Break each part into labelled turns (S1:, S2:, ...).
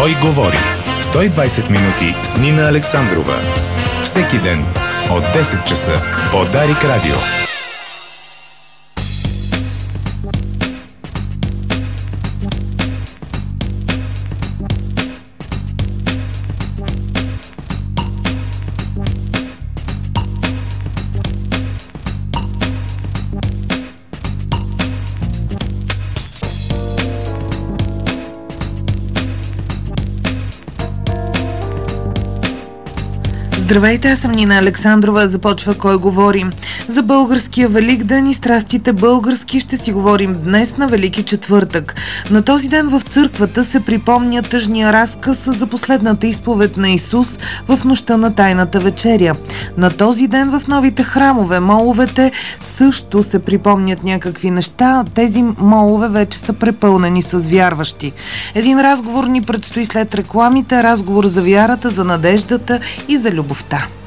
S1: Кой говори? 120 минути с Нина Александрова. Всеки ден от 10 часа по Дарик Радио.
S2: Здравейте, аз съм Нина Александрова. Започва Кой говори. За българския Великден и страстите български ще си говорим днес на Велики четвъртък. На този ден в църквата се припомня тъжния разказ за последната изповед на Исус в нощта на Тайната вечеря. На този ден в новите храмове, моловете също се припомнят някакви неща. Тези молове вече са препълнени с вярващи. Един разговор ни предстои след рекламите, разговор за вярата, за надеждата и за любовта.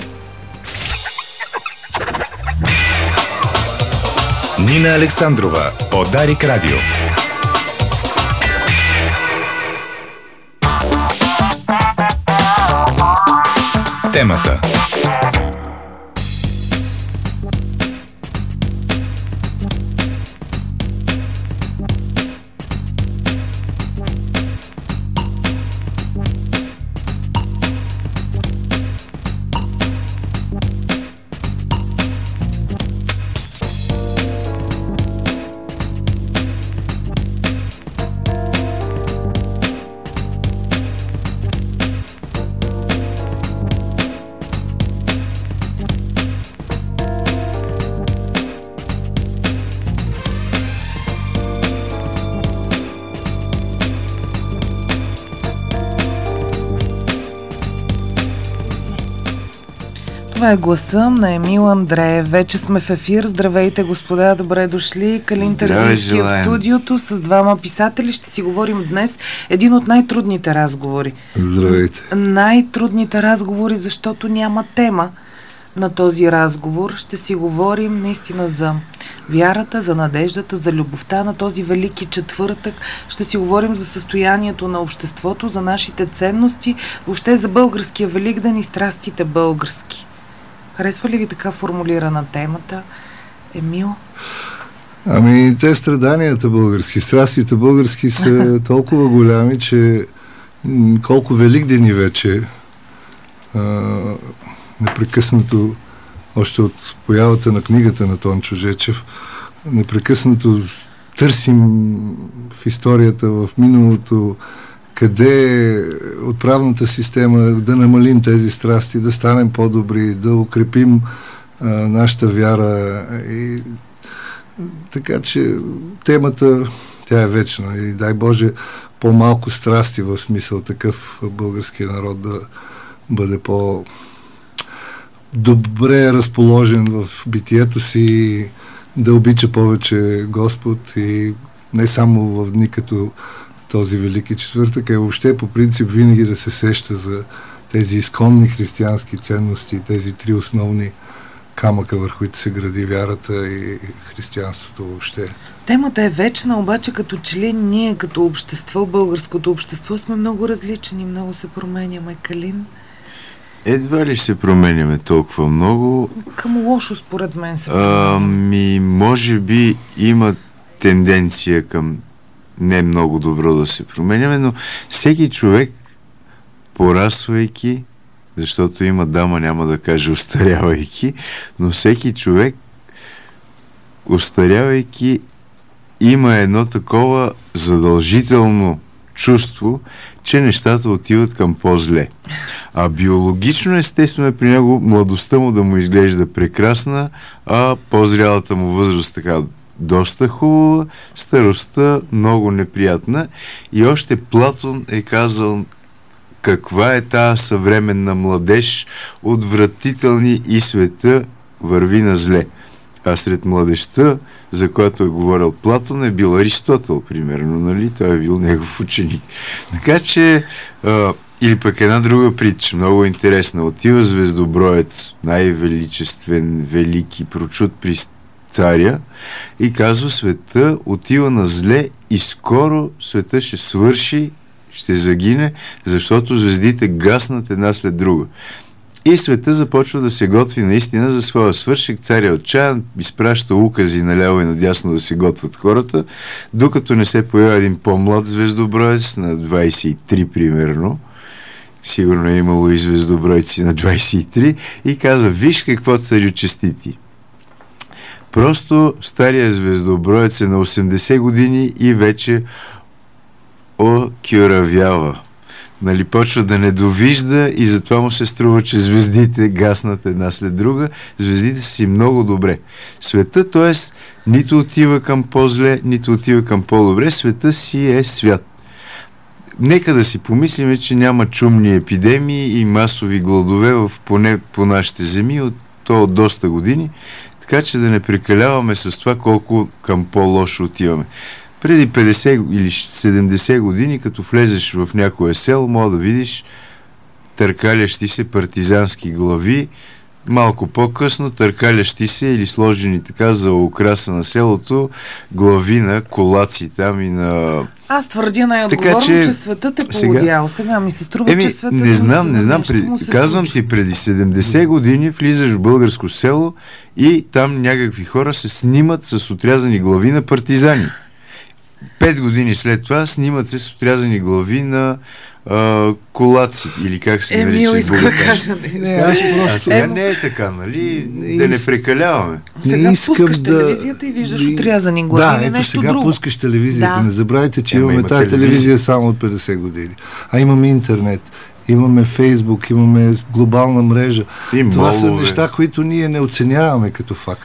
S1: Нина Александрова по Дарик Радио. Темата.
S2: Това е гласа на Емил Андреев. Вече сме в ефир. Здравейте, господа, добре дошли. Калин Терзийски в студиото с двама писатели. Ще си говорим днес един от най-трудните разговори.
S3: Здравейте.
S2: Най-трудните разговори, защото няма тема на този разговор. Ще си говорим наистина за вярата, за надеждата, за любовта на този Велики четвъртък. Ще си говорим за състоянието на обществото, за нашите ценности, въобще за българския Великден и страстите български. Харесва ли ви така формулирана темата, Емил?
S3: Ами, те страданията български, страстите български са толкова голями, че колко великдени вече непрекъснато, още от появата на книгата на Тончо Жечев, непрекъснато търсим в историята, в миналото, къде отправната система да намалим тези страсти, да станем по-добри, да укрепим нашата вяра. И, така че темата, тя е вечна и дай Боже по-малко страсти, в смисъл такъв българския народ да бъде по-добре разположен в битието си, да обича повече Господ и не само в дни като този Велики четвъртък, въобще по принцип винаги да се сеща за тези изконни християнски ценности, тези три основни камъка, върху които се гради вярата и християнството въобще.
S2: Темата е вечна, обаче като че ли ние като общество, българското общество, сме много различни, много се променяме. Калин?
S4: Едва ли се променяме толкова много?
S2: Към лошо, според мен, се променяме.
S4: Може би има тенденция към не много добро да се променяме, но всеки човек, пораствайки, защото има дама, няма да каже устарявайки, но всеки човек, устарявайки, има едно такова задължително чувство, че нещата отиват към по-зле. А биологично, естествено е при него младостта му да му изглежда прекрасна, а по-зрялата му възраст така доста хубава, старостта много неприятна. И още Платон е казал каква е тая съвременна младеж, отвратителни и света върви на зле. А сред младежта, за която е говорил Платон, е бил Аристотел, примерно, нали? Той е бил негов ученик. Така че, или пък една друга притча, много интересна. Отива звездоброец, най-величествен, велики, прочут при царя и казва: света отива на зле и скоро света ще свърши ще загине, защото звездите гаснат една след друга. И света започва да се готви наистина за своя свършек. Царя е отчаян, изпраща укази наляво и надясно да се готвят хората, докато не се поява един по-млад звездоброец на 23 примерно. Сигурно е имало и звездобройци на 23 и казва: виж какво, царю честити. Просто стария звездоброец е на 80 години и вече окюравява. Нали, почва да не довижда и затова му се струва, че звездите гаснат една след друга. Звездите са си много добре. Света, т.е. нито отива към по-зле, нито отива към по-добре. Света си е свят. Нека да си помислиме, че няма чумни епидемии и масови гладове поне по нашите земи от доста години, така че да не прекаляваме с това колко към по-лошо отиваме. Преди 50 или 70 години, като влезеш в някое село, мога да видиш търкалящи се партизански глави, малко по-късно търкалящи се или сложени така за украса на селото глави на колаци там и на...
S2: Аз твърдя най-отговорно, че светът е полудял. Сега ми се струва, че светът...
S4: Не знам. Казвам ти, преди 70 години влизаш в българско село и там някакви хора се снимат с отрязани глави на партизани. 5 години след това снимат се с отрязани глави на колаци, или как се нарича.
S2: Емил иска да кажа.
S4: Сега не е така, нали? Да не прекаляваме.
S2: Сега пускаш телевизията и виждаш отрязани глави или нещо
S3: сега
S2: друго.
S3: Пускаш телевизията. Не забравяйте, че имаме тази телевизия само от 50 години. А имаме интернет. Имаме Фейсбук, имаме глобална мрежа. Това са неща, които ние не оценяваме като факт.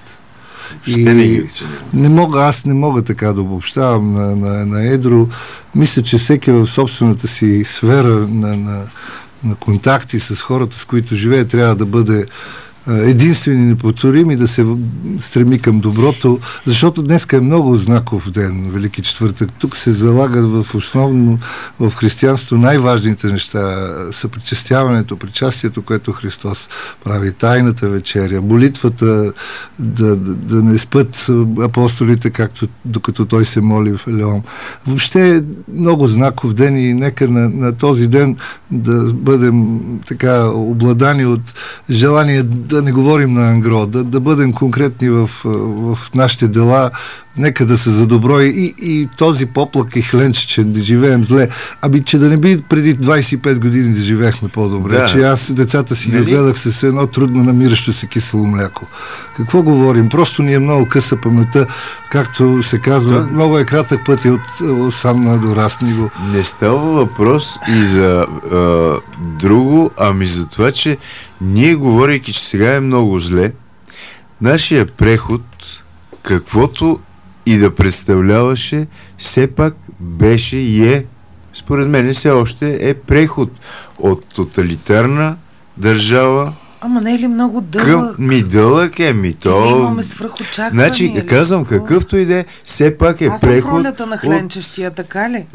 S3: Аз не мога така да обобщавам на едро. Мисля, че всеки в собствената си сфера на контакти с хората, с които живее, трябва да бъде единствен и неповторим и да се стреми към доброто, защото днеска е много знаков ден, Велики четвъртък. Тук се залагат основно в християнство най-важните неща. Съпричастяването, причастието, което Христос прави, тайната вечеря, молитвата, да не спят апостолите, както докато той се моли в Елеон. Въобще е много знаков ден и нека на този ден да бъдем така обладани от желание да не говорим на ангро, да бъдем конкретни в нашите дела, нека да се за добро и този поплак и хленч, че да живеем зле. Че да не би преди 25 години да живеехме по-добре. Да. Че аз децата си ги гледах с едно трудно намиращо се кисело мляко. Какво говорим? Просто ни е много къса паметта, както се казва, много е кратък път и от Санна до Размиго.
S4: Не става въпрос и за друго, ами за това, че ние, говорейки, че сега е много зле, нашия преход, каквото и да представляваше, все пак беше и е, според мен все още е преход от тоталитарна държава.
S2: Ама не е ли много дълъг?
S4: Дълъг е, то...
S2: Имаме свръхочаквания.
S4: Значи, казвам, какъвто и да е, все пак е преход...
S2: Аз съм ролята на хленчещия, така ли?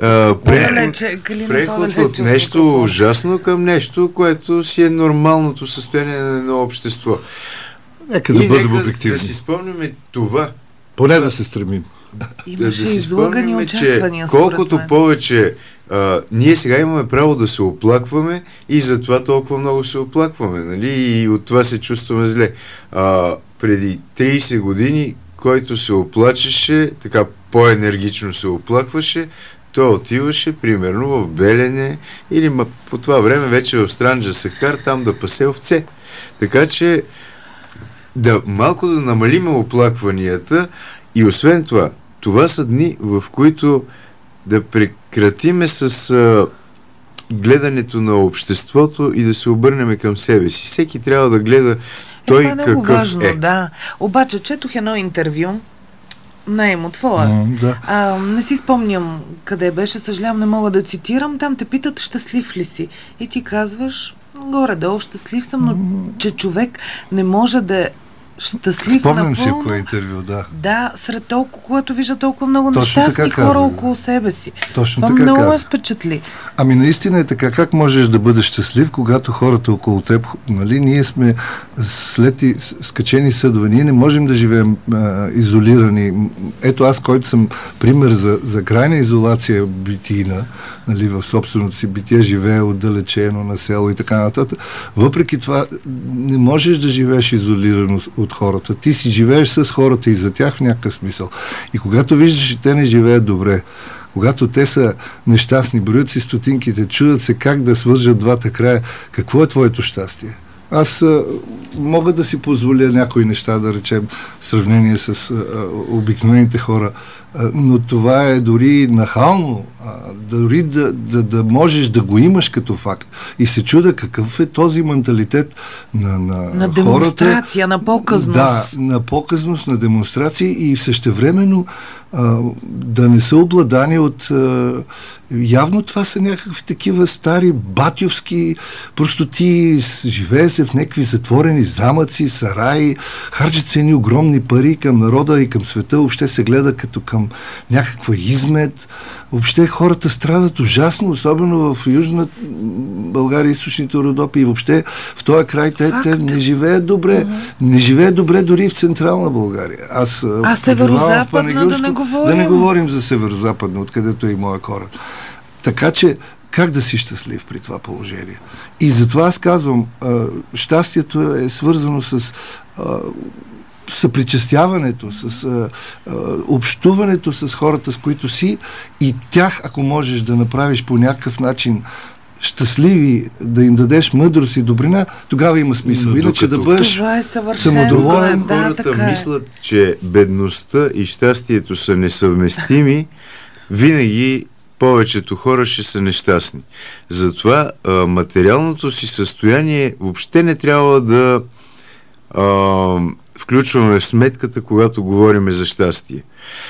S4: Преход от нещо ужасно към нещо, което си е нормалното състояние на едно общество.
S3: Нека да бъдем обективни.
S4: Да си спомняме това.
S3: Поне да се стремим.
S2: Имаше излъгани очаквания,
S4: колкото повече ние сега имаме право да се оплакваме и затова толкова много се оплакваме, нали? И от това се чувстваме зле. Преди 30 години, който се оплачеше, така по-енергично се оплакваше, той отиваше, примерно, в Белене или по това време вече в Странджа Сакар, там да пасе овце. Така че малко да намалим оплакванията и освен това, това са дни, в които да прекратиме с гледането на обществото и да се обърнем към себе си. Всеки трябва да гледа той
S2: това е много важно, да. Обаче четох едно интервю на Емо твоя. Не си спомням къде беше, съжалявам, не мога да цитирам. Там те питат, щастлив ли си? И ти казваш, горе-долу щастлив съм, но че човек не може да щастлив.
S3: Спомням си
S2: напълно.
S3: кое интервю, да.
S2: Да, сред толкова, когато вижда толкова много
S3: Точно
S2: нещастни
S3: така
S2: хора
S3: каза.
S2: около себе си.
S3: Точно
S2: Това
S3: така
S2: много ме
S3: каза.
S2: впечатли.
S3: Ами наистина е така. Как можеш да бъдеш щастлив, когато хората около теб, нали, ние сме скачени съдове. Ние не можем да живеем изолирани. Ето аз, който съм пример за крайна изолация битийна, нали, в собственото си битие, живее отдалечено на село и така нататък. Въпреки това, не можеш да живееш изолирано от хората. Ти си живееш с хората и за тях в някакъв смисъл. И когато виждаш, че те не живеят добре, когато те са нещастни, броят си стотинките, чудят се как да свържат двата края, какво е твоето щастие? Аз мога да си позволя някои неща, да речем, в сравнение с обикновените хора, но това е дори нахално, дори да можеш да го имаш като факт. И се чуда какъв е този менталитет на
S2: демонстрация,
S3: хората,
S2: на показност.
S3: Да, на показност, на демонстрации и същевременно да не са обладани от... явно това са някакви такива стари батювски простоти, живее се в някакви затворени замъци, сараи, харчат се едни огромни пари към народа и към света, въобще се гледа като към някаква измет. Въобще хората страдат ужасно, особено в Южна България, източните Родопи и въобще в този край те не живеят добре. Не живеят добре дори в Централна България.
S2: А северо-западна
S3: да не говорим за северо-западна, откъдето е и моя корен. Така че, как да си щастлив при това положение? И затова аз казвам, щастието е свързано с съпричастяването, с общуването с хората, с които си, и тях, ако можеш да направиш по някакъв начин щастливи, да им дадеш мъдрост и добрина, тогава има смисъл. Иначе да бъдеш самодоволен.
S4: Хората мислят, че бедността и щастието са несъвместими, винаги повечето хора ще са нещастни. Затова материалното си състояние въобще не трябва да включваме в сметката, когато говорим за щастие.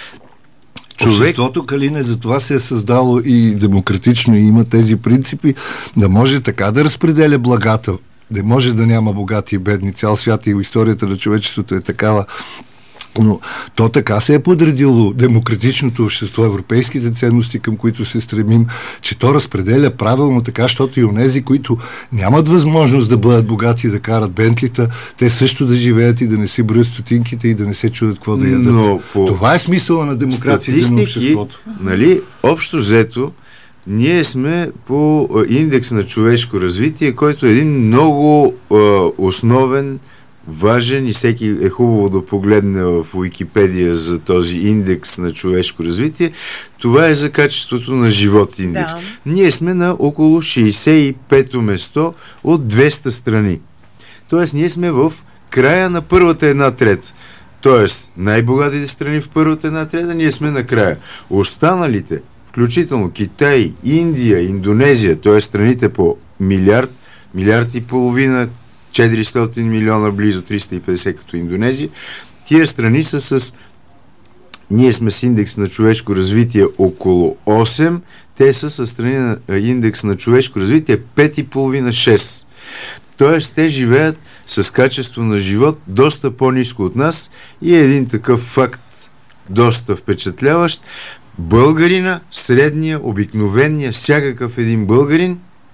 S3: Обществото, Калине, за това се е създало и демократично, и има тези принципи, да може така да разпределя благата, да може да няма богати и бедни. Цял свят и историята на човечеството е такава. Но то така се е подредило демократичното общество, европейските ценности, към които се стремим, че то разпределя правилно така, защото и онези, които нямат възможност да бъдат богати и да карат бентлита, те също да живеят и да не си броят стотинките и да не се чудят какво да ядат. Това е смисъла на демокрацията на обществото.
S4: Нали, общо взето, ние сме по индекс на човешко развитие, който е един много основен, важен и всеки е хубаво да погледне в Уикипедия за този индекс на човешко развитие. Това е за качеството на живот индекс. Да. Ние сме на около 65-то место от 200 страни. Тоест, ние сме в края на първата една трета. Тоест, най-богатите страни в първата една трета, ние сме на края. Останалите, включително Китай, Индия, Индонезия, т.е. страните по милиард и половина, 400 милиона, близо 350 като Индонезия. Тия страни са с... Ние сме с индекс на човешко развитие около 8, те са с страни на индекс на човешко развитие 5,5-6. Тоест, те живеят с качество на живот доста по-ниско от нас и е един такъв факт доста впечатляващ. Българина, средния, обикновения, всякакъв един българин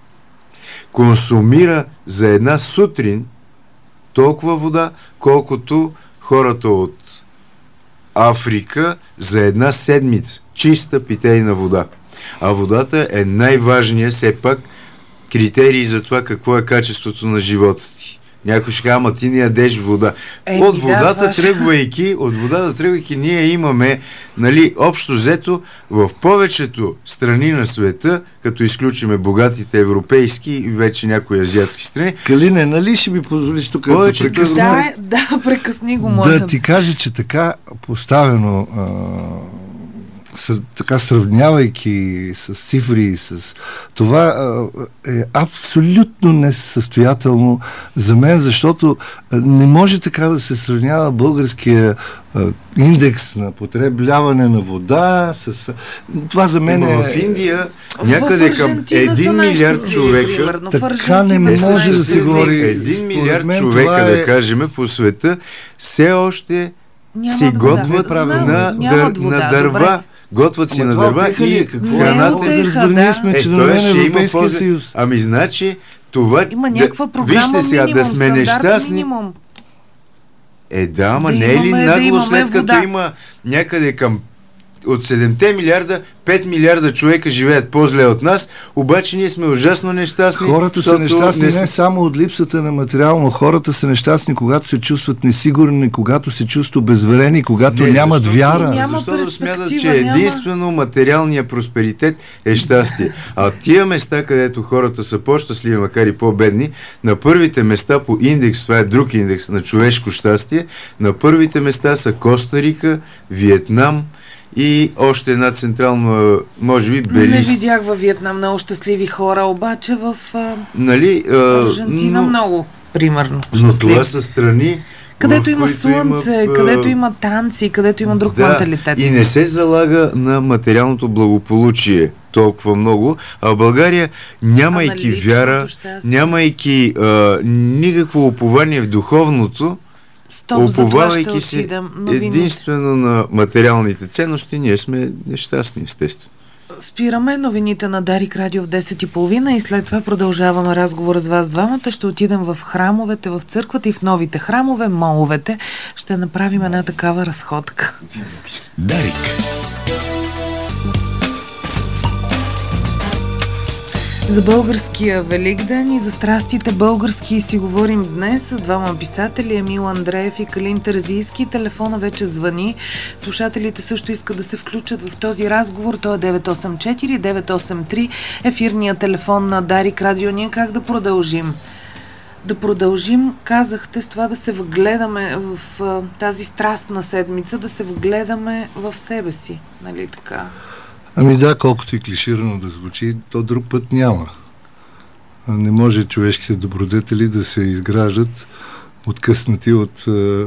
S4: консумира за една сутрин толкова вода, колкото хората от Африка за една седмица. Чиста питейна вода. А водата е най-важният все пак критерий за това какво е качеството на живота ти. Някой ще казва, ама ти не ядеш вода. От водата тръгвайки, ние имаме, нали, общо взето в повечето страни на света, като изключиме богатите европейски и вече някои азиатски страни.
S3: Калине, нали ще ми позволиш тук
S2: да прекъсни го, може.
S3: Да ти кажа, че така поставено така сравнявайки с цифри, с това е абсолютно несъстоятелно за мен, защото не може така да се сравнява българския индекс на потребляване на вода с... Това за мен е...
S4: В Индия някъде към 1 милиард човека...
S3: Така не може да се говори.
S4: 1 милиард човека, да кажем, по света все още си готвят на дърва. Готвят си на дърва и храната.
S3: Ние сме членове на Европейския съюз.
S4: Ами значи това...
S2: Има някаква програма,
S4: вижте сега, да сме нещастни. Да, ама не е ли нагло, след като има някъде към от 7 милиарда, 5 милиарда човека живеят по-зле от нас, обаче ние сме ужасно нещастни.
S3: Хората са нещастни не само от липсата на материално, хората са нещастни, когато се чувстват несигурни, когато се чувстват обезверени, когато нямат вяра.
S4: Защото смятат, че единствено материалният просперитет е щастие. А тия места, където хората са по-щастливи, макар и по-бедни, на първите места по индекс, това е друг индекс на човешко щастие, на първите места са Коста Рика, Виетнам и още една централна, може би, Белиз.
S2: Не видях във Виетнам много щастливи хора, обаче в Аржентина много, примерно, щастливи.
S4: Но това са страни,
S2: където има слънце, където има танци, където има друг менталитет.
S4: И не се залага на материалното благополучие толкова много, а в България, нямайки вяра, нямайки никакво упование в духовното, уповавайки се единствено на материалните ценности, ние сме нещастни, естествено.
S2: Спираме новините на Дарик Радио в 10:30 и след това продължаваме разговора с вас двамата. Ще отидем в храмовете, в църквата и в новите храмове, моловете. Ще направим една такава разходка.
S1: Дарик.
S2: За българския Великден и за страстите български си говорим днес с двама писатели, Емил Андреев и Калин Терзийски. Телефона вече звъни. Слушателите също искат да се включат в този разговор. Той е 984-983. Ефирния телефон на Дарик Радио. Ние как да продължим? Да продължим, казахте, с това да се вгледаме в тази страстна седмица, да се вгледаме в себе си. Нали така?
S3: Ами да, колкото и клиширано да звучи, то друг път няма. Не може човешките добродетели да се изграждат откъснати от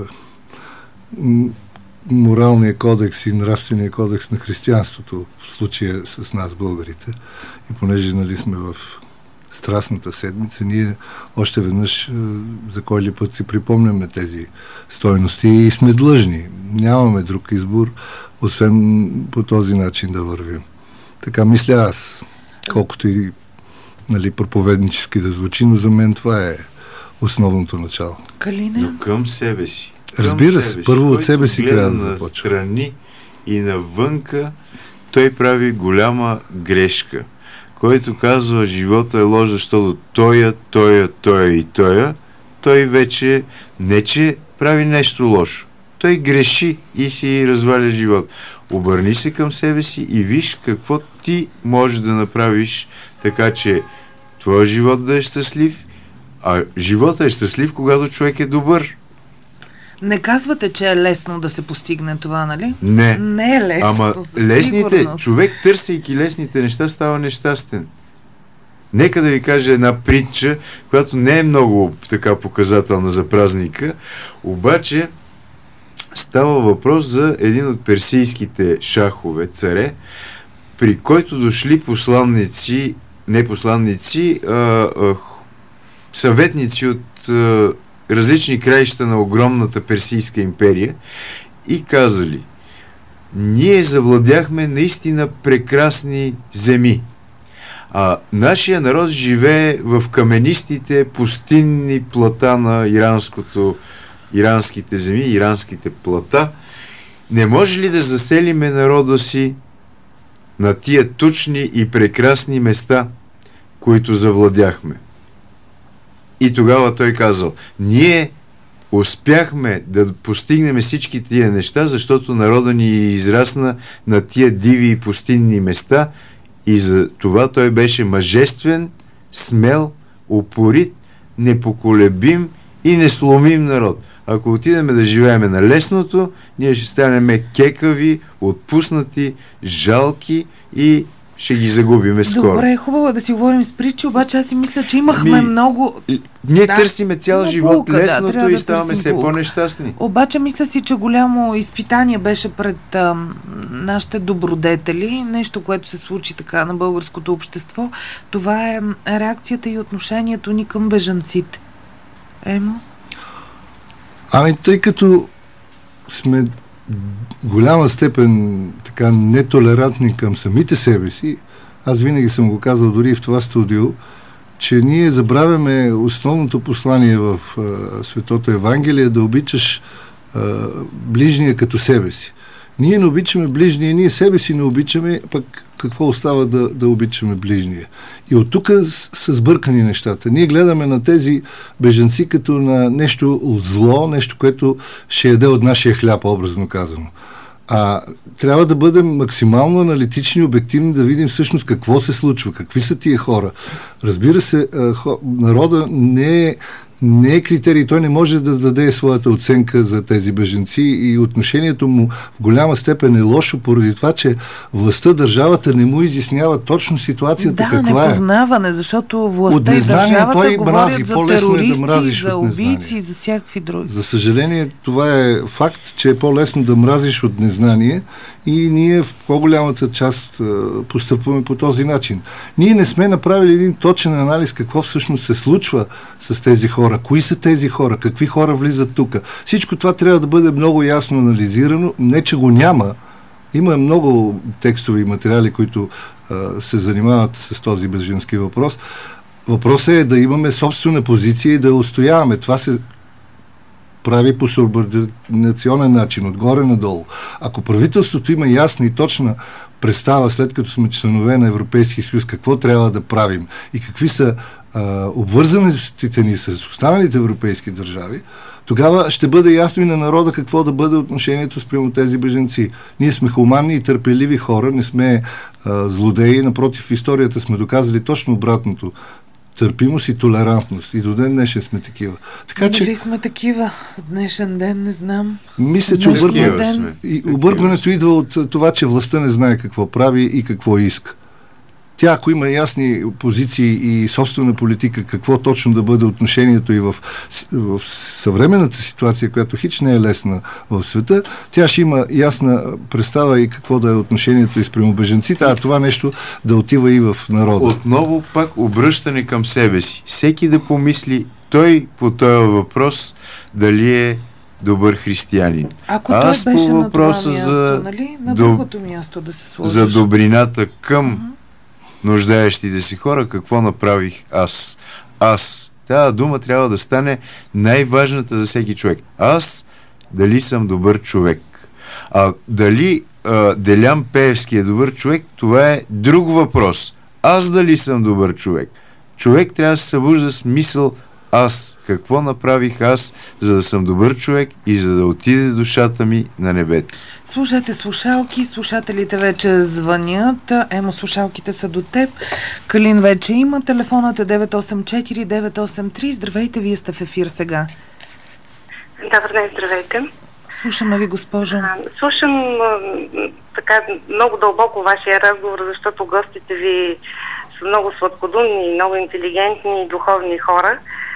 S3: моралния кодекс и нравствения кодекс на християнството, в случая с нас, българите. И понеже сме в страстната седмица, ние още веднъж за кой ли път си припомняме тези стойности и сме длъжни. Нямаме друг избор, освен по този начин да вървим. Така мисля аз, колкото и проповеднически да звучи, но за мен това е основното начало.
S2: Калине?
S4: Но към себе си.
S3: Разбира се, първо от себе си трябва да започва.
S4: Страни и навънка той прави голяма грешка. Който казва, живота е лош, защото той вече не че прави нещо лошо. Той греши и си разваля живот. Обърни се към себе си и виж какво ти можеш да направиш, така че твоя живот да е щастлив, а живота е щастлив, когато човек е добър.
S2: Не казвате, че е лесно да се постигне това, нали?
S4: Не.
S2: Не е лесно.
S4: Ама лесните, човек търсейки лесните неща става нещастен. Нека да ви кажа една притча, която не е много така показателна за празника, обаче става въпрос за един от персийските шахове, царе, при който дошли посланници, не посланници, съветници от различни краища на огромната персийска империя и казали: ние завладяхме наистина прекрасни земи. Нашия народ живее в каменистите пустинни плата на иранските земи, иранските плата. Не може ли да заселиме народа си на тия тучни и прекрасни места, които завладяхме? И тогава той казал: ние успяхме да постигнем всички тия неща, защото народа ни израсна на тия диви и пустинни места и за това той беше мъжествен, смел, упорит, непоколебим и несломим народ. Ако отидем да живееме на лесното, ние ще станем кекави, отпуснати, жалки и ще ги загубиме скоро.
S2: Добре, хубаво е да си говорим с притчи, обаче аз си мисля, че имахме много...
S4: Ние търсиме цял живот
S2: полка,
S4: лесното и
S2: да
S4: ставаме все по-нещастни.
S2: Обаче мисля си, че голямо изпитание беше пред нашите добродетели, нещо, което се случи така на българското общество. Това е реакцията и отношението ни към бежанците. Емо?
S3: Ами, тъй като сме голяма степен така нетолерантни към самите себе си, аз винаги съм го казал дори и в това студио, че ние забравяме основното послание в Светото Евангелие, да обичаш ближния като себе си. Ние не обичаме ближния, ние себе си не обичаме, пък какво остава да обичаме ближния. И от тук са сбъркани нещата. Ние гледаме на тези бежанци като на нещо от зло, нещо, което ще яде от нашия хляб, образно казано. Трябва да бъдем максимално аналитични, обективни, да видим всъщност какво се случва, какви са тия хора. Разбира се, народа не е критерий, той не може да даде своята оценка за тези бежанци и отношението му в голяма степен е лошо, поради това, че властта, държавата не му изяснява точно ситуацията каква е.
S2: Да, непознаване, защото властта и държавата говорят за терористи, за убийци и за всякакви други.
S3: За съжаление, това е факт, че е по-лесно да мразиш от незнание и ние в по-голямата част постъпваме по този начин. Ние не сме направили един точен анализ какво всъщност се случва с тези хора, кои са тези хора, какви хора влизат тук. Всичко това трябва да бъде много ясно анализирано, не че го няма. Има много текстове и материали, които се занимават с този бежански въпрос. Въпросът е да имаме собствена позиция и да устояваме. Това се прави по субординационен начин, отгоре надолу. Ако правителството има ясна и точна представа, след като сме членове на Европейския съюз, какво трябва да правим и какви са обвързаностите ни с останалите европейски държави, тогава ще бъде ясно и на народа какво да бъде отношението спрямо тези бежанци. Ние сме хуманни и търпеливи хора, не сме злодеи, напротив, в историята сме доказали точно обратното. Търпимост и толерантност. И до ден днешен сме такива. Така,
S2: дали сме такива в днешен ден, не знам.
S3: Мисля, че объркването идва от това, че властта не знае какво прави и какво иска. Тя, ако има ясни позиции и собствена политика, какво точно да бъде отношението и в съвременната ситуация, която хич не е лесна в света, тя ще има ясна представа и какво да е отношението и спрямо бежанците, а това нещо да отива и в народа.
S4: Отново пак обръщане към себе си. Всеки да помисли той по този въпрос дали е добър християнин.
S2: Ако той беше по въпроса на това място, нали? На другото място да се сложиш.
S4: За добрината към нуждаещите си хора, какво направих аз? Тази дума трябва да стане най-важната за всеки човек. Аз дали съм добър човек? Дали Делян Пеевски е добър човек, това е друг въпрос. Аз дали съм добър човек? Човек трябва да се събужда с мисъл какво направих аз, за да съм добър човек и за да отиде душата ми на небето.
S2: Слушайте слушалки, слушателите вече звънят. Емо, слушалките са до теб. Калин вече има. Телефонът е 984-983. Здравейте, вие сте в ефир сега.
S5: Добър ден, здравейте.
S2: Слушаме ви, госпожо.
S5: Слушам така много дълбоко вашия разговор, защото гостите ви са много сладкодумни, много интелигентни и духовни хора.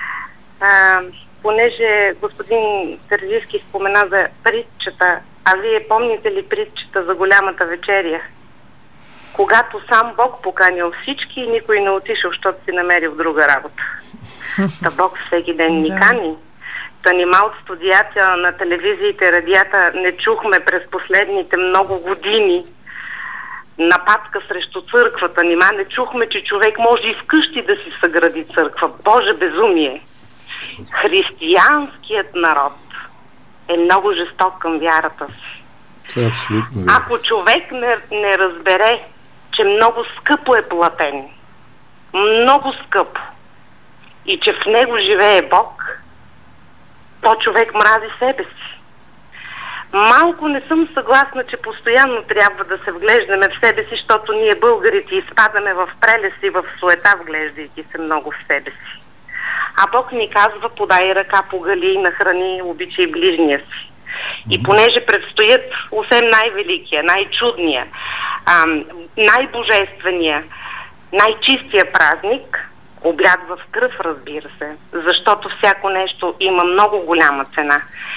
S5: Понеже господин Терзийски спомена за притчата, а вие помните ли притчата за голямата вечеря? Когато сам Бог поканил всички и никой не отишъл, защото си намерил друга работа. Та Бог всеки ден ни кани. Та нима от студията на телевизиите, радията не чухме през последните много години нападка срещу църквата. Нима не чухме, че човек може и вкъщи да си съгради църква. Боже, безумие! Християнският народ е много жесток към вярата си.
S3: Това е абсолютно.
S5: Ако човек не разбере, че много скъпо е платен, много скъпо, и че в него живее Бог, то човек мрази себе си. Малко не съм съгласна, че постоянно трябва да се вглеждаме в себе си, защото ние българите изпадаме в прелест и в суета, вглеждайки се много в себе си. А Бог ни казва: подай ръка, погали и нахрани, обичай ближния си. И понеже предстоят, освен най-великия, най-чудния, най-божествения, най-чистия празник, обряд в кръв, разбира се, защото всяко нещо има много голяма цена.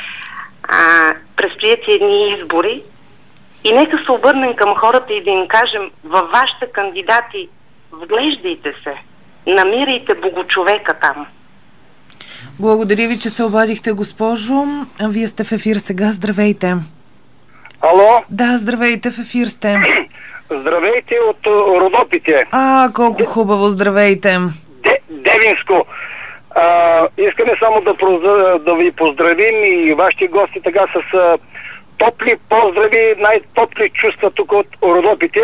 S5: Предстоят едни избори и нека се обърнем към хората и да им кажем: във вашите кандидати вглеждайте се, намирайте богочовека там.
S2: Благодаря ви, че се обадихте, госпожо. Вие сте в ефир сега. Здравейте.
S6: Алло?
S2: Да, здравейте, в ефир сте.
S6: Здравейте от Родопите.
S2: Колко хубаво, здравейте.
S6: Девинско. Искаме само да ви поздравим и вашите гости така с топли поздрави, най-топли чувства тук от Родопите.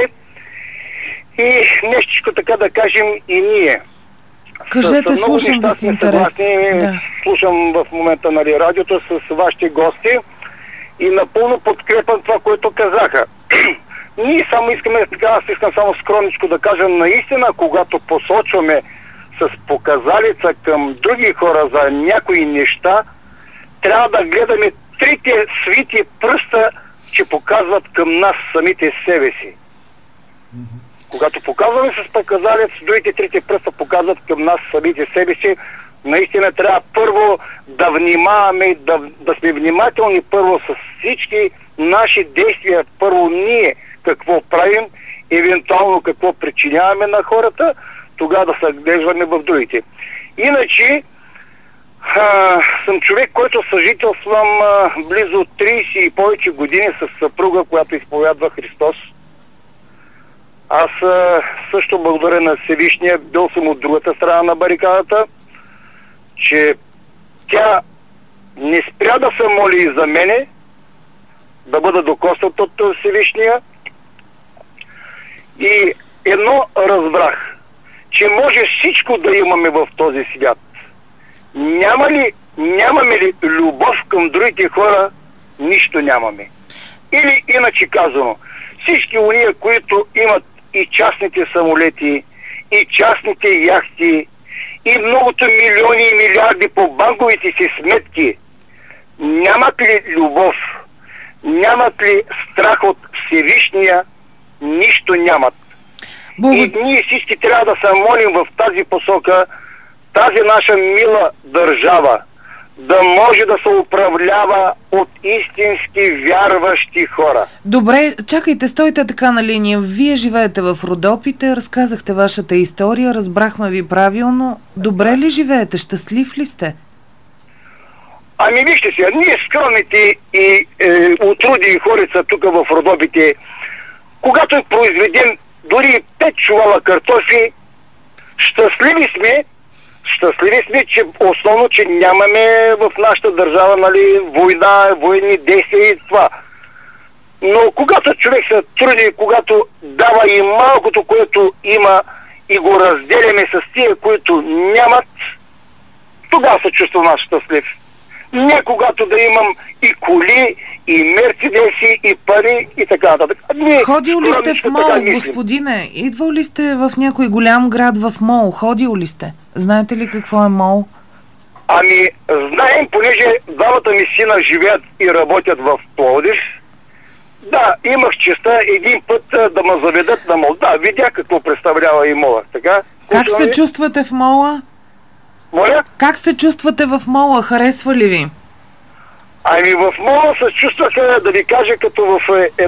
S6: И нещичко така да кажем и ние.
S2: Кажете, слушам ви с интерес.
S6: Да. Слушам в момента, нали, радиото с вашите гости и напълно подкрепям това, което казаха. Ние само искаме, така, аз искам само скромничко да кажа, наистина, когато посочваме с показалица към други хора за някои неща, трябва да гледаме трите свити пръста, че показват към нас самите себе си. Когато показваме с показалец, другите трите пръста показват към нас самите себе си. Наистина трябва първо да внимаваме, да сме внимателни първо с всички наши действия. Първо ние какво правим, евентуално какво причиняваме на хората, тогава да се глеждаме в другите. Иначе съм човек, който съжителствам близо 30 и повече години с съпруга, която изповядва Христос. Аз също благодаря на Всевишния, бил съм от другата страна на барикадата, че тя не спря да се моли и за мене, да бъда докоснат от Всевишния. И едно разбрах, че може всичко да имаме в този свят. Нямаме ли любов към другите хора, нищо нямаме. Или иначе казано, всички уния, които имат и частните самолети, и частните яхти, и многото милиони и милиарди по банковите си сметки, нямат ли любов, нямат ли страх от Всевишния, нищо нямат. И ние всички трябва да се молим в тази посока, тази наша мила държава да може да се управлява от истински вярващи хора.
S2: Добре, чакайте, стойте така на линия. Вие живеете в Родопите, разказахте вашата история, разбрахме ви правилно. Добре ли живеете? Щастлив ли сте?
S6: Ами вижте сега, ние скромните и утруди хорица тук в Родопите, когато произведем дори 5 чувала картофи, щастливи сме, че основно, че нямаме в нашата държава, нали, война, военни действия и това. Но когато човек се труди, когато дава и малкото, което има, и го разделяме с тия, които нямат, тогава се чувствам аз щастлив. Не когато да имам и коли, и мерцедеси, и пари, и така нататък.
S2: Ходил ли сте в мол, господине? Идвал ли сте в някой голям град в мол? Ходил ли сте? Знаете ли какво е мол?
S6: Ами, знаем, понеже двамата ми сина живеят и работят в Пловдив. Да, имах честа един път да ме заведат на мол. Да, видях какво представлява и мола. Така?
S2: Как се чувствате в мола?
S6: Моля?
S2: Как се чувствате в мола? Харесва ли ви?
S6: Ами в мола се чувствах, да ви кажа, като в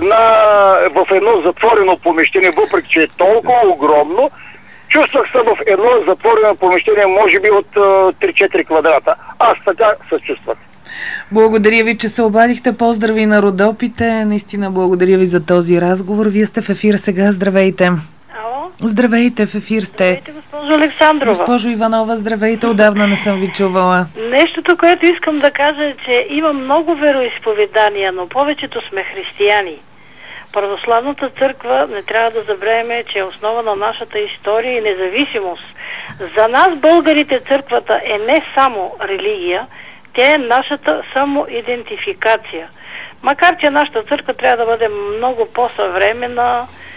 S6: едно затворено помещение, въпреки че е толкова огромно, чувствах се в едно затворено помещение, може би от 3-4 квадрата. Аз така се чувствах.
S2: Благодаря ви, че се обадихте. Поздрави на Родопите. Наистина благодаря ви за този разговор. Вие сте в ефир сега. Здравейте.
S7: Ало?
S2: Здравейте, в ефир сте.
S7: Здравейте, госпожо Александрова.
S2: Госпожо Иванова, здравейте. Отдавна не съм ви чувала.
S7: Нещото, което искам да кажа е, че има много вероизповедания, но повечето сме християни. Православната църква, не трябва да забравяме, че е основа на нашата история и независимост. За нас, българите, църквата е не само религия, тя е нашата самоидентификация. Макар че нашата църква трябва да бъде много по-съвременна,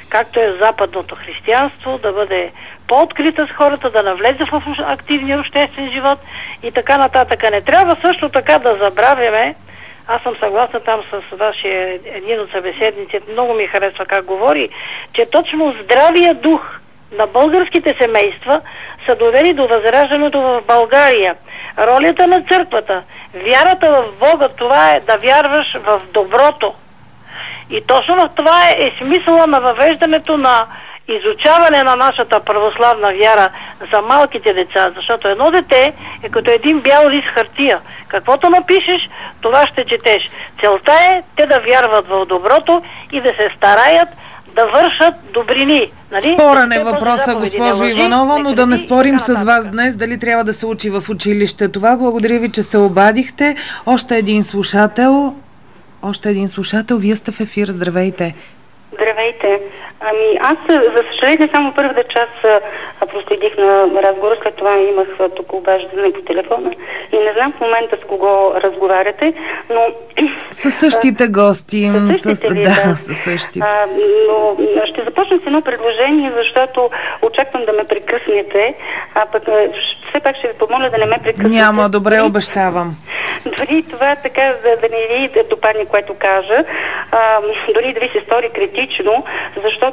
S7: както е в западното християнство, да бъде по-открита с хората, да навлезе в активния обществен живот и така нататък. Не трябва също така да забравяме, аз съм съгласна там с вашия един от събеседниците, много ми харесва как говори, че точно здравия дух на българските семейства са довели до възраждането в България. Ролята на църквата, вярата в Бога, това е да вярваш в доброто. И точно в това е смисъла на въвеждането на изучаване на нашата православна вяра за малките деца, защото едно дете е като един бял лист хартия. Каквото напишеш, това ще четеш. Целта е те да вярват в доброто и да се стараят да вършат добрини. Нали?
S2: Спорен е въпроса, госпожо Иванова, но да не спорим с вас днес дали трябва да се учи в училище това. Благодаря ви, че се обадихте. Още един слушател, вие сте в ефир. Здравейте.
S8: Здравейте. Аз, за съжаление, само първата част проследих на разговора, след това имах тук обаждане по телефона и не знам в момента с кого разговаряте, но...
S2: Със същите гости.
S8: Със същите. Но ще започна с едно предложение, защото очаквам да ме прекъснете, а пък все пак ще ви помоля да не ме прекъснете.
S2: Няма, добре, обещавам.
S8: Дори това така, да не ви допадне, което кажа, дори да ви се стори критично, защото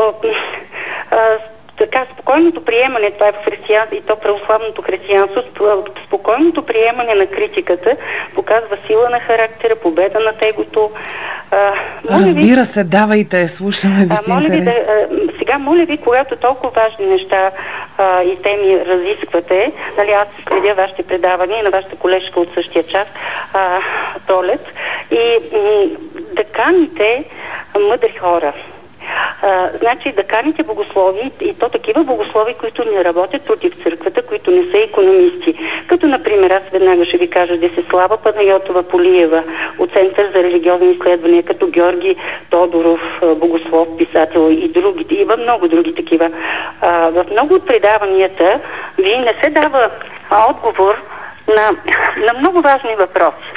S8: така, спокойното приемане, това е в християнство и то православното християнство, спокойното приемане на критиката показва сила на характера, победа на тегото.
S2: Разбира се, давайте, слушаме ви с интерес.
S8: Сега, моля ви, когато толкова важни неща и теми разисквате, нали, аз следя вашите предавания и на вашата колежка от същия час, Толет, и да каните мъдри хора. Значи да каните богослови, и то такива богослови, които не работят против църквата, които не са икономисти. Като, например, аз веднага ще ви кажа Десислава Панайотова-Полиева от Център за религиозни изследвания, като Георги Тодоров, богослов, писател и други, има много други такива. В много от предаванията ви не се дава отговор на много важни въпроси.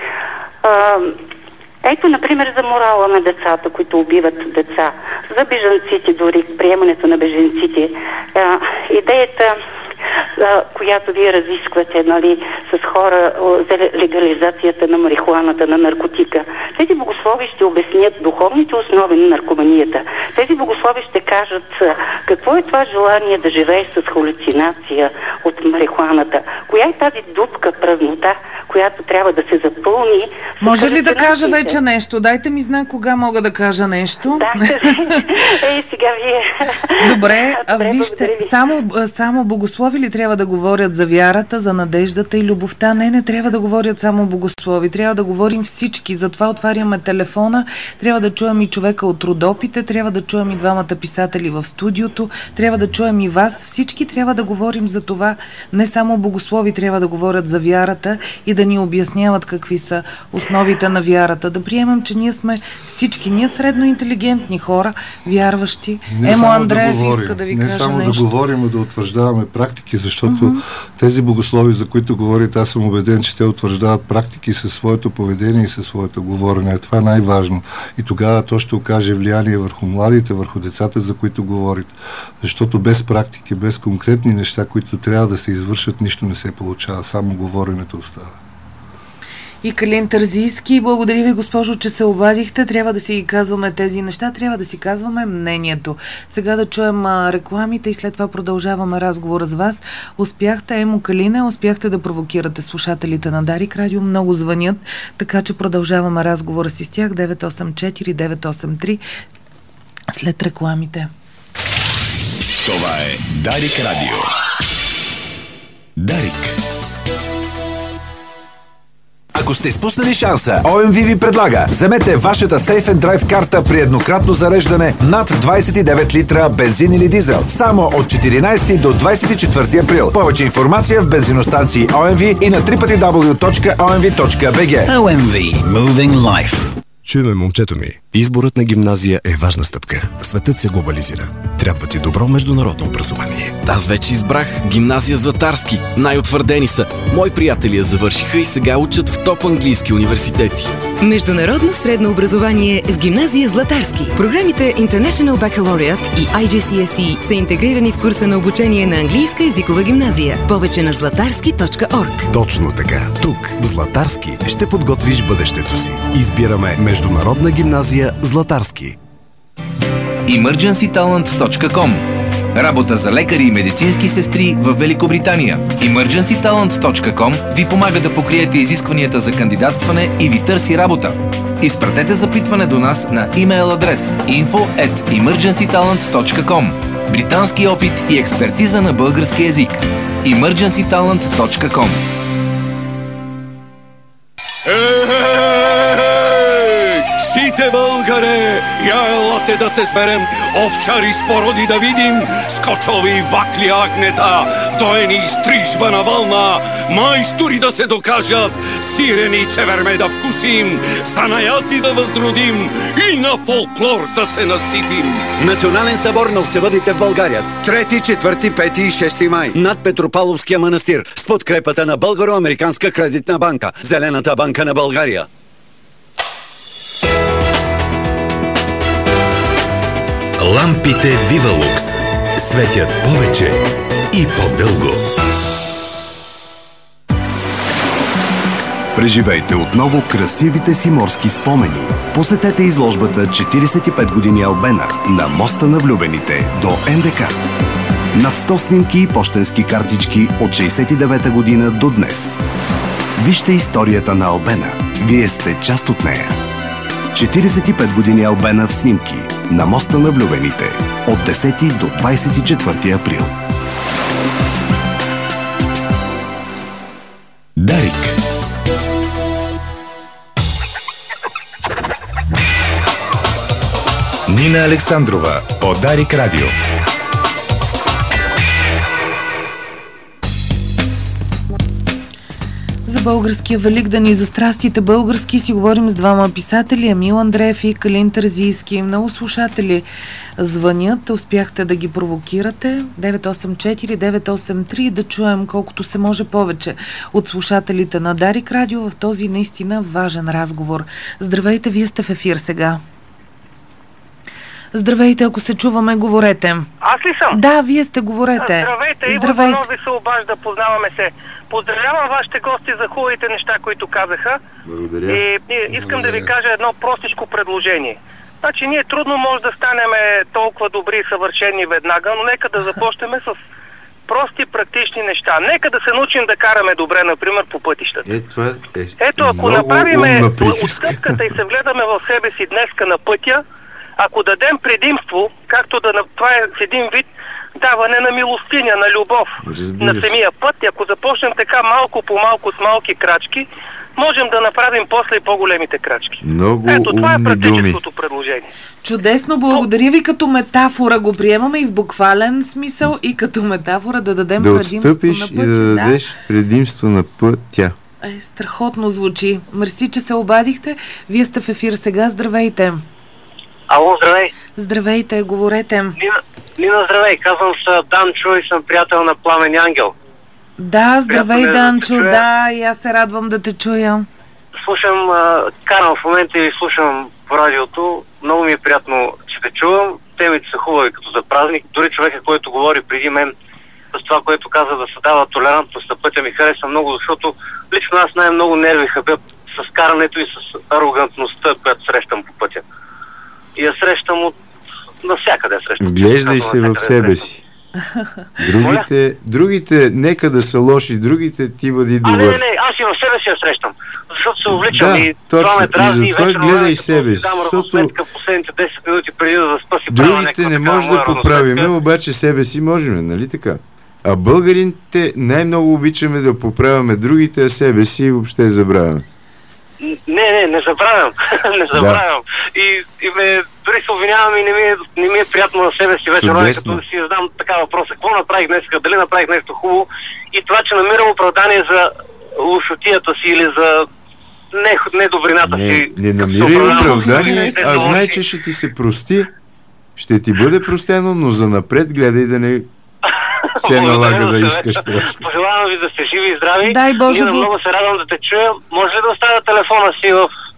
S8: Ето, например, за морала на децата, които убиват деца, за бежанците, дори приемането на бежанците. Идеята, която вие разисквате, нали, с хора за легализацията на марихуаната, на наркотика. Тези богослови ще обяснят духовните основи на наркоманията. Тези богослови ще кажат какво е това желание да живееш с халюцинация от марихуаната. Коя е тази дупка, празнота, която трябва да се запълни.
S2: Може ли да кажа вече нещо? Дайте ми знак кога мога да кажа нещо.
S8: Да, сега вие.
S2: Добре, вижте, само богослови ли трябва да говорят за вярата, за надеждата и любовта? Не трябва да говорят само богослови. Трябва да говорим всички. Затова отваряме телефона. Трябва да чуем и човека от Родопите, трябва да чуем и двамата писатели в студиото, трябва да чуем и вас. Всички трябва да говорим за това. Не само богослови трябва да говорят за вярата и да ни обясняват какви са основите на вярата. Да приемем, че ние сме всички, ние средно интелигентни хора, вярващи. Емо Андреев иска да ви каже нещо.
S3: Не само да говорим, а да утвърждаваме практики, защото тези богослови, за които говорите, аз съм убеден, че те утвърждават практики със своето поведение и със своето говорене. Това е най-важно. И тогава то ще окаже влияние върху младите, върху децата, за които говорите. Защото без практики, без конкретни неща, които трябва да се извършат, нищо не се получава. Само говоренето остава.
S2: И Калин Терзийски, благодаря ви, госпожо, че се обадихте. Трябва да си казваме тези неща, трябва да си казваме мнението. Сега да чуем рекламите и след това продължаваме разговора с вас. Успяхте, Емо Калине, успяхте да провокирате слушателите на Дарик Радио. Много звънят, така че продължаваме разговора си с тях. 984-983 след рекламите.
S1: Това е Дарик Радио. Дарик.
S9: Ако сте изпуснали шанса, OMV ви предлага: вземете вашата Safe and Drive карта при еднократно зареждане над 29 литра бензин или дизел. Само от 14 до 24 април. Повече информация в бензиностанции OMV и на www.omv.bg.
S10: OMV. Moving Life.
S11: Чуй ме, момчето ми. Изборът на гимназия е важна стъпка. Светът се глобализира. Трябва ти добро международно образование.
S12: Аз вече избрах гимназия Златарски. Най-утвърдени са. Мои приятели я завършиха и сега учат в топ английски университети.
S13: Международно средно образование в гимназия Златарски. Програмите International Baccalaureate и IGCSE са интегрирани в курса на обучение на английска езикова гимназия. Повече на zlatarski.org.
S11: Точно така. Тук, в Златарски, ще подготвиш бъдещето си. Избираме Международна гимназия Златарски.
S1: emergencytalent.com. Работа за лекари и медицински сестри в Великобритания. emergencytalent.com ви помага да покриете изискванията за кандидатстване и ви търси работа. Изпратете запитване до нас на имейл адрес info@emergencytalent.com. Британски опит и експертиза на български език. emergencytalent.com.
S14: Сите българе, я елате да се сберем, овчари с породи да видим, скочови вакли агнета, вдоени стрижба на вълна, майстори да се докажат, сирени чеверме да вкусим, занаяти да възродим и на фолклор да се наситим.
S15: Национален събор на овцевъдите в България. 3, 4, 5 и 6 май. Над Петропавловския манастир. С подкрепата на Българо-американска кредитна банка. Зелената банка на България.
S16: Лампите Вивалукс светят повече и по-дълго.
S11: Преживейте отново красивите си морски спомени. Посетете изложбата 45 години Албена на моста на влюбените до НДК. Над 100 снимки и пощенски картички от 69-та година до днес. Вижте историята на Албена. Вие сте част от нея. 45 години Албена в снимки на моста на влюбените от 10 до 24 април.
S16: Дарик.
S1: Нина Александрова от Дарик Радио.
S2: За българския Великден и за страстите български си говорим с двама писатели, Емил Андреев и Калин Терзийски. Много слушатели звънят, успяхте да ги провокирате. 984-983, да чуем колкото се може повече от слушателите на Дарик Радио в този наистина важен разговор. Здравейте, вие сте в ефир сега. Здравейте, ако се чуваме, говорете.
S17: Аз ли съм?
S2: Да, вие сте, говорете.
S17: Здравейте, Иво Звънов ви се обажда, познаваме се. Поздравявам вашите гости за хубавите неща, които казаха.
S4: Благодаря.
S17: И искам да ви кажа едно простичко предложение. Значи ние трудно може да станем толкова добри и съвършени веднага, но нека да започнем с прости практични неща. Нека да се научим да караме добре, например, по пътищата. Ето, ако направим отстъпката и се вгледаме в себе си днеска на пътя, ако дадем предимство, както това е в един вид даване на милостиня, на любов на самия път, и ако започнем така малко по малко с малки крачки, можем да направим после и по-големите крачки. Ето, това е практическото предложение.
S2: Чудесно, благодаря ви. Като метафора го приемаме и в буквален смисъл, и като метафора да дадем предимство на пътя.
S4: Да отстъпиш и да дадеш предимство на пътя.
S2: Страхотно звучи. Мерси, че се обадихте. Вие сте в ефир сега. Здравейте.
S18: Ало, здравей.
S2: Здравейте, говорете.
S18: Нина, здравей. Казвам се Данчо и съм приятел на Пламен Ангел.
S2: Да, здравей, Данчо. Да, и аз се радвам да те чуя.
S18: Слушам, карам в момента и слушам по радиото. Много ми е приятно, че те чувам. Темите са хубави като за празник. Дори човека, който говори преди мен с това, което каза да се дава толерантност на пътя, ми хареса много, защото лично аз най-много нерви хабя с карането и с арогантността, която срещам по пътя. И я срещам от навсякъде.
S4: Вглеждай се в себе си. Другите нека да са лоши, другите ти бъди добър.
S18: Не, аз и в себе си я срещам. Защото се увличам и това ме дразни.
S4: И затова гледай себе си. Защото
S18: последните 10 минути преди да заспа си
S4: другите не може да поправиме, обаче себе си можем, нали така? А българите най-много обичаме да поправяме другите, а себе си въобще забравяме.
S18: Не забравям. Не забравям. И дори се обвинявам и не ми е приятно на себе си вече, като да си задам така въпроса. Какво направих днес? Дали направих нещо хубаво? И това, че намирам оправдание за лошотията си или за недобрината си.
S4: Не намирай оправдание, а знай, че ще ти се прости. Ще ти бъде простено, но за напред гледай да не се налага да искаш просто.
S18: Пожелавам ви да сте живи и здрави.
S2: Дай Боже.
S18: Много се радвам да те чуя. Може ли да оставя телефона си в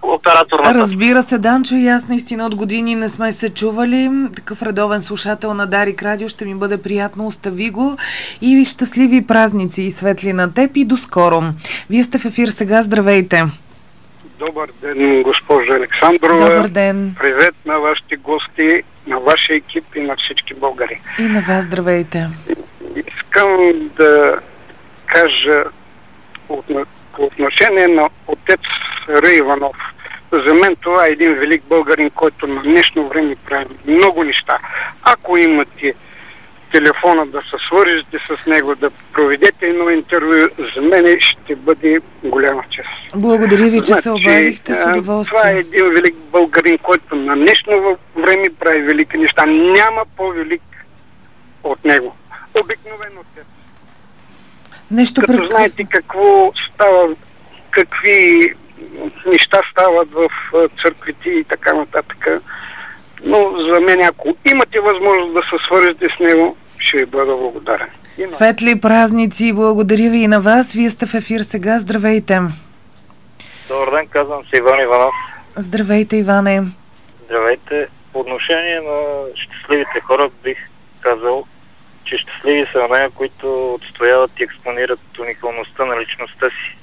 S18: оператор на...
S2: Разбира се, Данчо, и аз наистина от години не сме се чували. Такъв редовен слушател на Дарик Радио, ще ми бъде приятно, остави го. И щастливи празници и светли на теб и до скоро. Вие сте в ефир сега, здравейте.
S19: Добър ден, госпожо Александрова.
S2: Добър ден.
S19: Привет на вашите гости, на вашия екип и на всички българи.
S2: И на вас, здравейте.
S19: Искам да кажа по отношение на отец Р. Иванов. За мен това е един велик българин, който на днешно време прави много неща. Ако имате телефона да се свържете с него, да проведете едно интервю, за мен ще бъде голяма чест.
S2: Благодаря ви, че се обадихте с удоволствие.
S19: Това е един велик българин, който на днешно време прави велики неща. Няма по-велик от него. Обикновен отец.
S2: Нещо
S19: като
S2: прекрасно.
S19: Знаете какво става, какви неща стават в църквите и така нататък. Но за мен, ако имате възможност да се свържете с него, ще ви бъда благодарен.
S2: Светли празници, благодаря ви и на вас. Вие сте в ефир сега, здравейте.
S20: Добър ден, казвам се Иван Иванов.
S2: Здравейте, Иване.
S20: Здравейте. По отношение на щастливите хора бих казал, че щастливи са онези, които отстояват и експонират уникалността на личността си.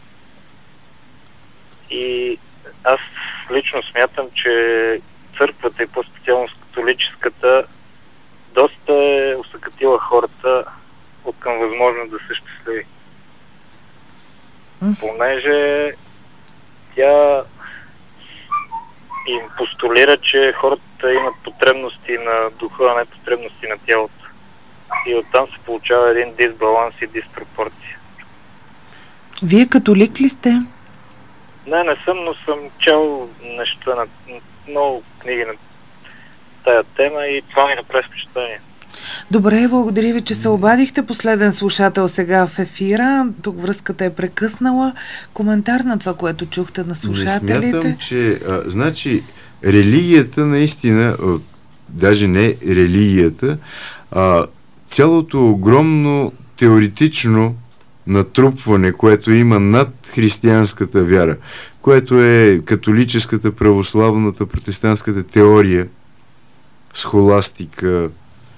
S20: И аз лично смятам, че църквата и по-специално католическата доста е усъкатила хората от към възможност да са щастливи. Понеже тя им постулира, че хората имат потребности на духа, а не потребности на тялото. И оттам се получава един дисбаланс и диспропорция.
S2: Вие католик ли сте?
S20: Не съм, но съм чел неща на много книги на тая тема и това ми направи впечатление.
S2: Добре, благодаря ви, че се обадихте. Последен слушател сега в ефира. Тук връзката е прекъснала. Коментар на това, което чухте на слушателите?
S4: Не смятам, че... значи, религията наистина, даже не религията, цялото огромно теоретично натрупване, което има над християнската вяра, което е католическата, православната, протестантската теория, схоластика,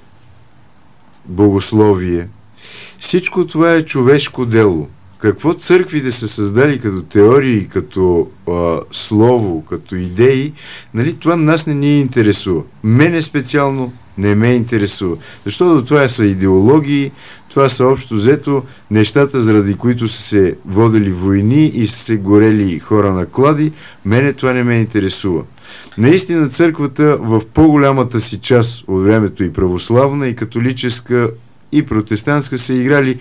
S4: богословие. Всичко това е човешко дело. Какво църквите са създали като теории, като слово, като идеи, нали, това нас не ни интересува. Мене специално не ме интересува. Защото това са идеологии, това са общо взето нещата, заради които са се водили войни и са се горели хора на клади. Мене това не ме интересува. Наистина църквата в по-голямата си част от времето и православна, и католическа, и протестантска са играли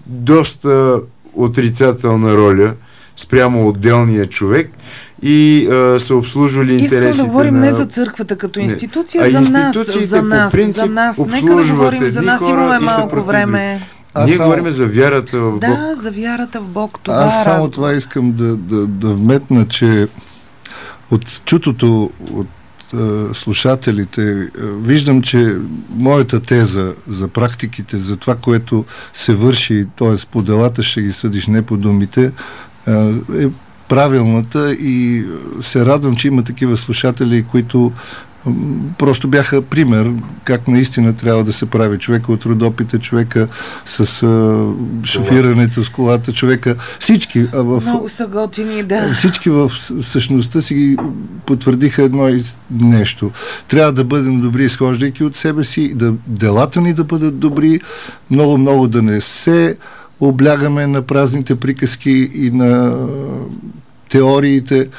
S4: доста отрицателна роля спрямо отделния човек и са обслужвали интересите на...
S2: Искам да говорим не за църквата като институция, за нас.
S4: По принцип,
S2: за нас. Нека да говорим за нас, имаме малко време.
S4: Ние говорим за вярата в Бог.
S2: Да, за вярата в Бог. Това
S3: аз само това искам да вметна, че от чутото от слушателите виждам, че моята теза за практиките, за това, което се върши, т.е. по делата ще ги съдиш, не по думите, е правилната и се радвам, че има такива слушатели, които просто бяха пример как наистина трябва да се прави. Човека от Родопите, човека с шофирането с колата, човека, всички
S2: много са готини, да.
S3: Всички в същността си потвърдиха едно нещо. Трябва да бъдем добри, изхождайки от себе си, делата ни да бъдат добри, много да не се облягаме на празните приказки и на теориите,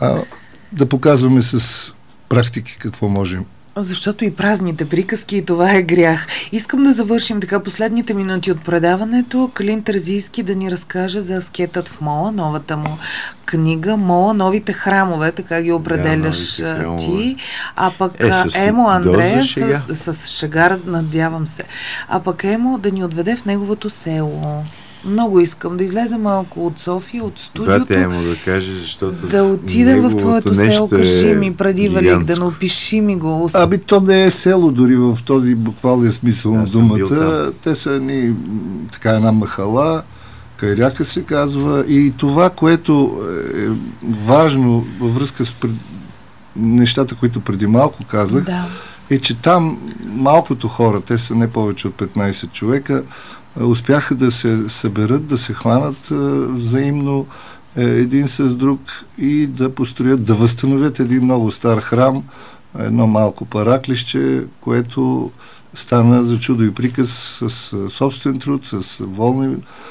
S3: да показваме с практики какво можем.
S2: Защото и празните приказки, и това е грях. Искам да завършим така последните минути от предаването. Калин Терзийски да ни разкаже за аскетът в мола, новата му книга Мола, новите храмове, така ги определяш ти. А пък Емо Андреев с шега, надявам се. А пък Емо да ни отведе в неговото село. Много искам да излеза малко от София, от студиото.
S4: Да каже, защото
S2: да отидем в твоето село, кажи ми преди Велик, да напиши ми го.
S3: То не е село дори в този буквалния смисъл на думата. Те са така една махала, Кайряка се казва, и това, което е важно във връзка с нещата, които преди малко казах, е, че там малкото хора, те са не повече от 15 човека, успяха да се съберат, да се хванат взаимно един с друг и да построят, да възстановят един много стар храм, едно малко параклище, което стана за чудо и приказ с собствен труд, с волни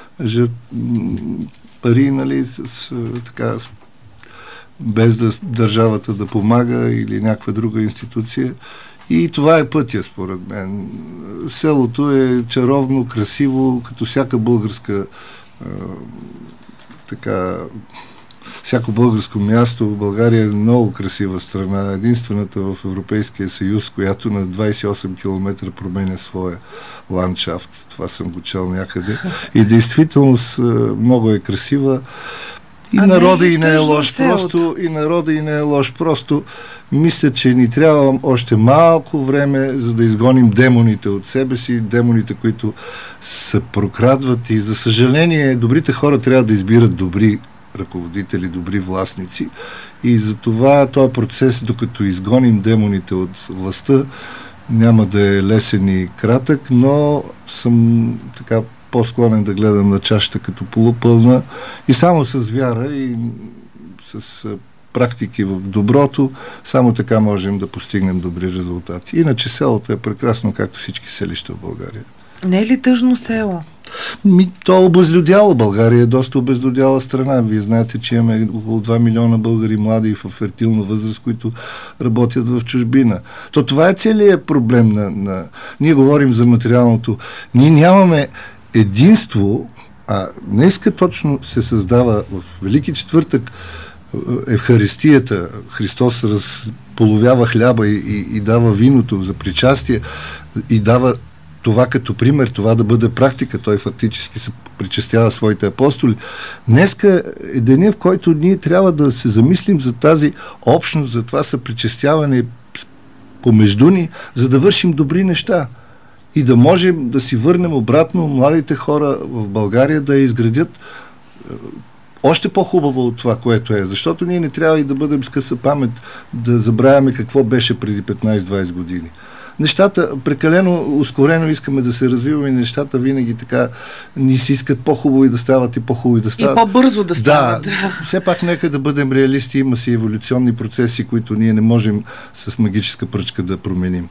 S3: пари, нали, така, без държавата да помага или някаква друга институция. И това е пътя, според мен. Селото е чаровно, красиво, като всяка българска всяко българско място. България е много красива страна, единствената в Европейския съюз, която на 28 км променя своя ландшафт. Това съм го чел някъде. И действително много е красива. И народа и не е лош. Просто мисля, че ни трябва още малко време, за да изгоним демоните от себе си, демоните, които се прокрадват, и за съжаление добрите хора трябва да избират добри ръководители, добри властници, и за това този процес, докато изгоним демоните от властта, няма да е лесен и кратък, но съм така по-склонен да гледам на чашата като полупълна, и само с вяра и с практики в доброто, само така можем да постигнем добри резултати. Иначе селото е прекрасно, както всички селища в България.
S2: Не е ли тъжно село?
S3: То е обезлюдяло. България е доста обезлюдяла страна. Вие знаете, че имаме около 2 милиона българи млади в фертилна възраст, които работят в чужбина. Това е целият проблем Ние говорим за материалното. Ние нямаме единство, а днеска точно се създава в Велики четвъртък Евхаристията. Христос разполовява хляба и дава виното за причастие и дава това като пример, това да бъде практика. Той фактически се причастява своите апостоли. Днеска е деня, в който ние трябва да се замислим за тази общност, за това съпричастяване помежду ни, за да вършим добри неща. И да можем да си върнем обратно младите хора в България да я изградят още по-хубаво от това, което е. Защото ние не трябва и да бъдем с къса памет, да забравяме какво беше преди 15-20 години. Нещата прекалено ускорено искаме да се развиваме, и нещата винаги така ни си искат по-хубаво да стават и по-хубаво да стават.
S2: И по-бързо да стават.
S3: Да, все пак нека да бъдем реалисти, има си еволюционни процеси, които ние не можем с магическа пръчка да променим.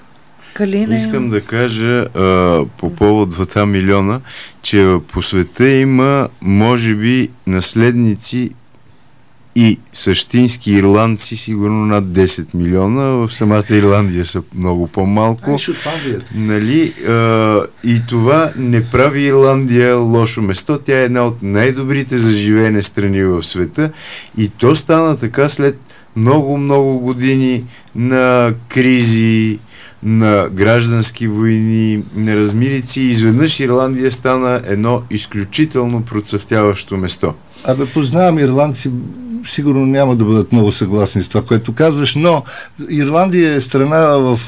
S4: Искам да кажа по повод 2 милиона, че по света има, може би, наследници и същински ирландци, сигурно над 10 милиона. В самата Ирландия са много по-малко. Нали? И това не прави Ирландия лошо место. Тя е една от най-добрите за живеене страни в света. И то стана така след много години на кризи, на граждански войни, на размирици. Изведнъж Ирландия стана едно изключително процъфтяващо место.
S3: Познавам ирландци, сигурно няма да бъдат много съгласни с това, което казваш, но Ирландия е страна в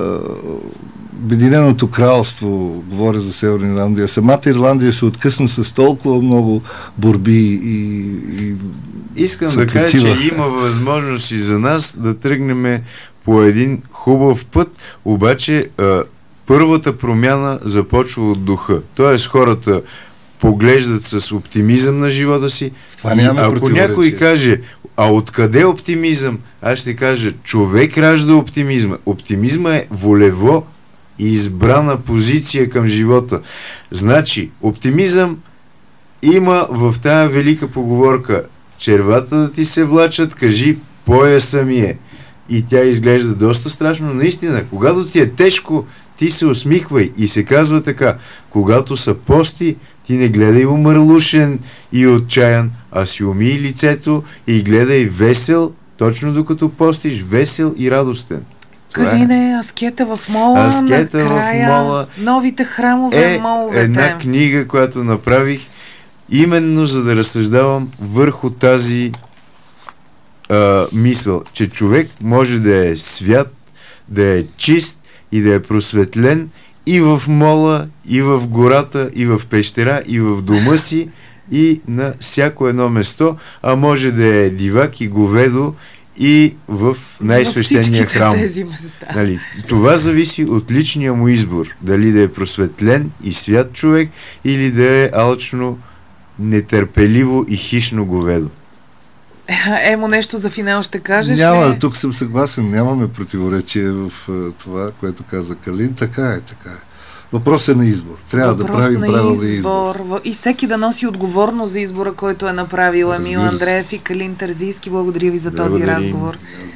S3: Обединеното кралство, говоря за Северна Ирландия. Самата Ирландия се откъсна с толкова много борби и
S4: искам да кажа, че има възможност и за нас да тръгнем по един хубав път, обаче първата промяна започва от духа. Тоест хората поглеждат с оптимизъм на живота си. Ако някой каже, а откъде оптимизъм? Аз ще кажа, човек ражда оптимизма. Оптимизма е волево избрана позиция към живота. Значи, оптимизъм има в тая велика поговорка: червата да ти се влачат, кажи пояса ми е. И тя изглежда доста страшно. Наистина, когато ти е тежко, ти се усмихвай. И се казва така: когато са пости, ти не гледай умърлушен и отчаян, а си умий лицето и гледай весел, точно докато постиш, весел и радостен.
S2: Калине, аскета в мола, накрая новите храмове, моловете.
S4: Една книга, която направих именно за да разсъждавам върху тази мисъл, че човек може да е свят, да е чист и да е просветлен и в мола, и в гората, и в пещера, и в дома си, и на всяко едно место, а може да е дивак и говедо и в най-свещения храм. Нали, това зависи от личния му избор. Дали да е просветлен и свят човек, или да е алчно, нетърпеливо и хищно говедо.
S2: Емо, нещо за финал ще кажеш?
S3: Няма, тук съм съгласен. Нямаме противоречие в това, което каза Калин. Така е. Въпрос е на избор. Трябва да правим правилния избор.
S2: И всеки да носи отговорност за избора, който е направил Емил Андреев и Калин Терзийски. Благодаря ви за този разговор.